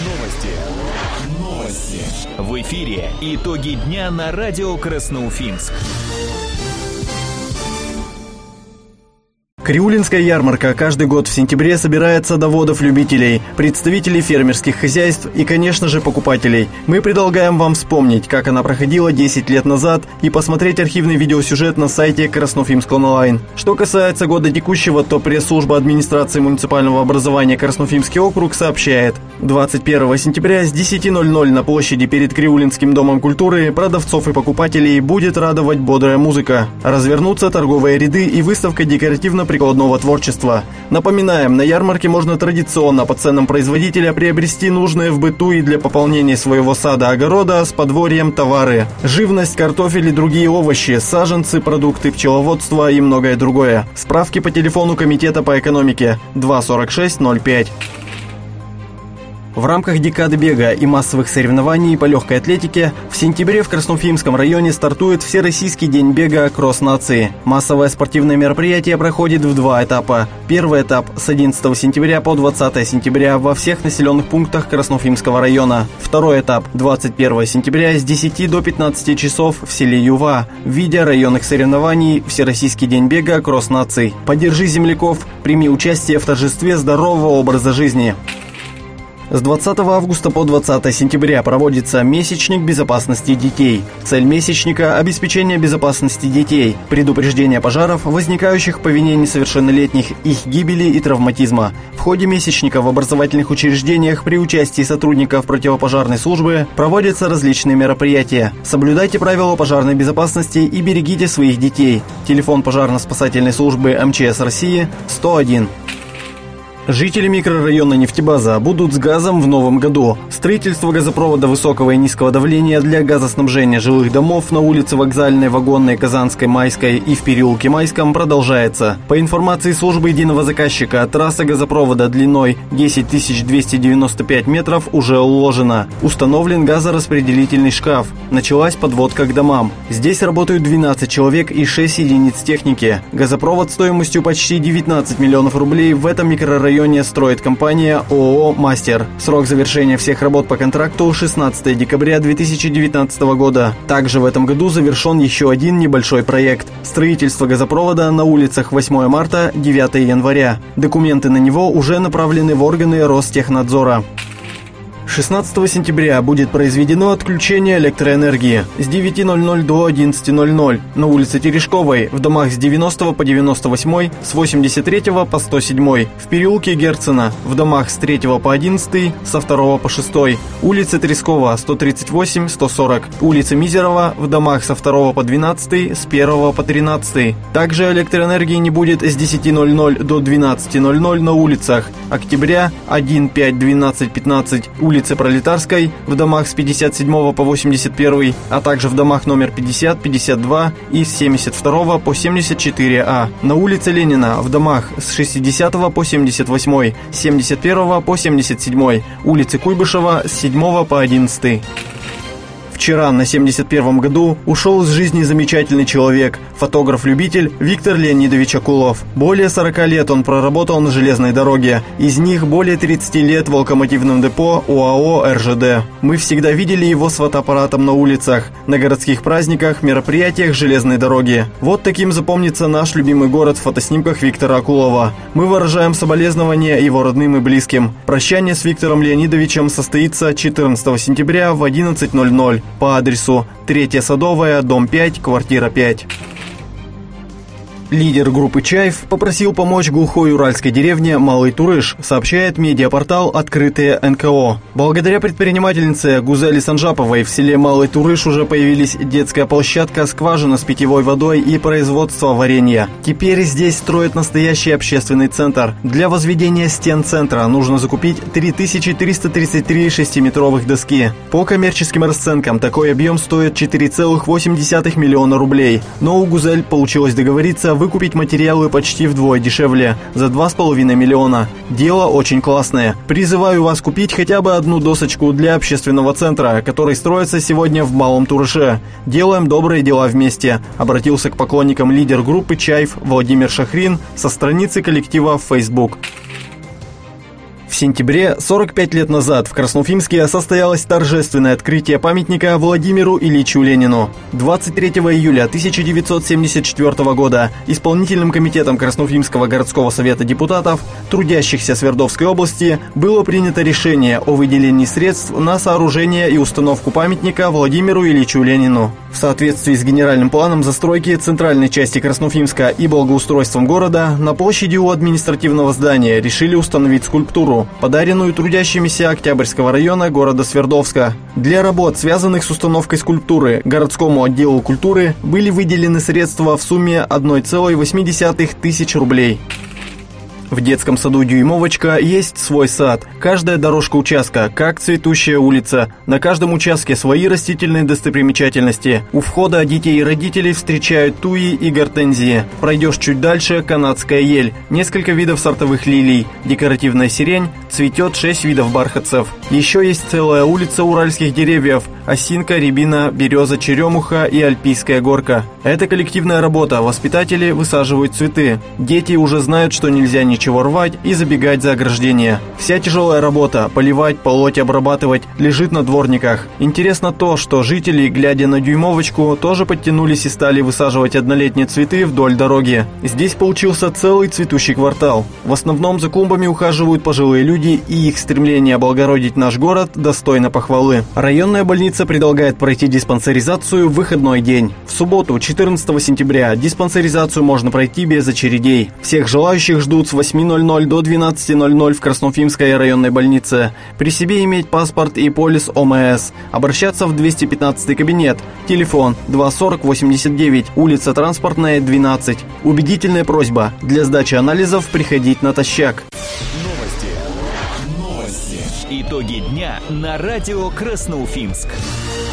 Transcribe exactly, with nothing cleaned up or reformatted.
Новости. Новости. В эфире итоги дня на радио Красноуфимск. Криулинская ярмарка каждый год в сентябре собирает садоводов-любителей, представителей фермерских хозяйств и, конечно же, покупателей. Мы предлагаем вам вспомнить, как она проходила десять лет назад, и посмотреть архивный видеосюжет на сайте Красноуфимск онлайн. Что касается года текущего, то пресс-служба администрации муниципального образования Красноуфимский округ сообщает: двадцать первого сентября с десяти ноль-ноль на площади перед Криулинским домом культуры продавцов и покупателей будет радовать бодрая музыка. Развернутся торговые ряды и выставка декоративно-прикладного творчества. Напоминаем, на ярмарке можно традиционно по ценам производителя приобрести нужные в быту и для пополнения своего сада-огорода с подворьем товары: живность, картофель и другие овощи, саженцы, продукты пчеловодства и многое другое. Справки по телефону Комитета по экономике два сорок шесть ноль пять. В рамках декады бега и массовых соревнований по легкой атлетике в сентябре в Красноуфимском районе стартует Всероссийский день бега «Кросс нации». Массовое спортивное мероприятие проходит в два этапа. Первый этап с одиннадцатого сентября по двадцатое сентября во всех населенных пунктах Красноуфимского района. Второй этап двадцать первого сентября с десяти до пятнадцати часов в селе Юва в виде районных соревнований «Всероссийский день бега «Кросс наций». Поддержи земляков, прими участие в торжестве здорового образа жизни. С двадцатого августа по двадцатое сентября проводится месячник безопасности детей. Цель месячника – обеспечение безопасности детей, предупреждение пожаров, возникающих по вине несовершеннолетних, их гибели и травматизма. В ходе месячника в образовательных учреждениях при участии сотрудников противопожарной службы проводятся различные мероприятия. Соблюдайте правила пожарной безопасности и берегите своих детей. Телефон пожарно-спасательной службы эм че эс России сто один. Жители микрорайона Нефтебаза будут с газом в новом году. Строительство газопровода высокого и низкого давления для газоснабжения жилых домов на улице Вокзальной, Вагонной, Казанской, Майской и в переулке Майском продолжается. По информации службы единого заказчика, трасса газопровода длиной десять тысяч двести девяносто пять метров уже уложена. Установлен газораспределительный шкаф. Началась подводка к домам. Здесь работают двенадцать человек и шесть единиц техники. Газопровод стоимостью почти девятнадцать миллионов рублей в этом микрорайоне строит компания ООО «Мастер». Срок завершения всех работ по контракту шестнадцатого декабря две тысячи девятнадцатого года. Также в этом году завершен еще один небольшой проект – строительство газопровода на улицах восьмого марта, девятого января. Документы на него уже направлены в органы Ростехнадзора. шестнадцатого сентября будет произведено отключение электроэнергии с девяти ноль-ноль до одиннадцати ноль-ноль на улице Терешковой, в домах с девяностого по девяносто восьмой, с восемьдесят третьего по сто седьмой, в переулке Герцена, в домах с третьего по одиннадцатый, со второго по шестой, улица Трескова, сто тридцать восемь сто сорок, улица Мизерова, в домах со второго по двенадцатый, с первого по тринадцатый. Также электроэнергии не будет с десяти ноль-ноль до двенадцати ноль-ноль на улицах Октября, один, пять, двенадцать, пятнадцать, улица Пролетарской, в домах с пятьдесят седьмого по восемьдесят первый, а также в домах номер пятьдесят, пятьдесят два и с семьдесят второго по семьдесят четыре а. На улице Ленина, в домах с шестидесятого по семьдесят восьмой, с семьдесят первого по семьдесят седьмой, улицы Куйбышева с седьмого по одиннадцатый. Вчера, на семьдесят первом году, ушел из жизни замечательный человек, фотограф-любитель Виктор Леонидович Акулов. Более сорока лет он проработал на железной дороге. Из них более тридцати лет в локомотивном депо ОАО эр жэ дэ. Мы всегда видели его с фотоаппаратом на улицах, на городских праздниках, мероприятиях железной дороги. Вот таким запомнится наш любимый город в фотоснимках Виктора Акулова. Мы выражаем соболезнования его родным и близким. Прощание с Виктором Леонидовичем состоится четырнадцатого сентября в одиннадцать ноль-ноль. По адресу третья Садовая, дом пять, квартира пять. Лидер группы «Чайф» попросил помочь глухой уральской деревне Малый Турыш, сообщает медиапортал «Открытые эн ка о». Благодаря предпринимательнице Гузели Санжаповой в селе Малый Турыш уже появились детская площадка, скважина с питьевой водой и производство варенья. Теперь здесь строят настоящий общественный центр. Для возведения стен центра нужно закупить три тысячи триста тридцать три шестиметровых доски. По коммерческим расценкам такой объем стоит четыре целых восемь десятых миллиона рублей. Но у Гузель получилось договориться выкупить материалы почти вдвое дешевле, за два с половиной миллиона. Дело очень классное. Призываю вас купить хотя бы одну досочку для общественного центра, который строится сегодня в Малом Турыше. Делаем добрые дела вместе. Обратился к поклонникам лидер группы «Чайф» Владимир Шахрин со страницы коллектива в Facebook. В сентябре, сорок пять лет назад, в Красноуфимске состоялось торжественное открытие памятника Владимиру Ильичу Ленину. двадцать третьего июля тысяча девятьсот семьдесят четвёртого года исполнительным комитетом Красноуфимского городского совета депутатов, трудящихся Свердловской области, было принято решение о выделении средств на сооружение и установку памятника Владимиру Ильичу Ленину. В соответствии с генеральным планом застройки центральной части Красноуфимска и благоустройством города, на площади у административного здания решили установить скульптуру, подаренную трудящимися Октябрьского района города Свердловска. Для работ, связанных с установкой скульптуры, городскому отделу культуры были выделены средства в сумме одна целая восемь десятых тысяч рублей. В детском саду «Дюймовочка» есть свой сад. Каждая дорожка участка, как цветущая улица. На каждом участке свои растительные достопримечательности. У входа детей и родителей встречают туи и гортензии. Пройдешь чуть дальше – канадская ель, несколько видов сортовых лилий, декоративная сирень, цветет шесть видов бархатцев. Еще есть целая улица уральских деревьев – осинка, рябина, береза, черемуха и альпийская горка. Это коллективная работа, воспитатели высаживают цветы. Дети уже знают, что нельзя ничего чего рвать и забегать за ограждение. Вся тяжелая работа – поливать, полоть, обрабатывать – лежит на дворниках. Интересно то, что жители, глядя на «Дюймовочку», тоже подтянулись и стали высаживать однолетние цветы вдоль дороги. Здесь получился целый цветущий квартал. В основном за клумбами ухаживают пожилые люди, и их стремление облагородить наш город достойно похвалы. Районная больница предлагает пройти диспансеризацию в выходной день. В субботу, четырнадцатого сентября, диспансеризацию можно пройти без очередей. Всех желающих ждут с восьми ноль-ноль до двенадцати ноль-ноль в Красноуфимской районной больнице. При себе иметь паспорт и полис О М С. Обращаться в двести пятнадцатый кабинет. Телефон два сорок восемьдесят девять, улица Транспортная, двенадцать. Убедительная просьба. Для сдачи анализов приходить натощак. Новости. Новости. Итоги дня на радио Красноуфимск.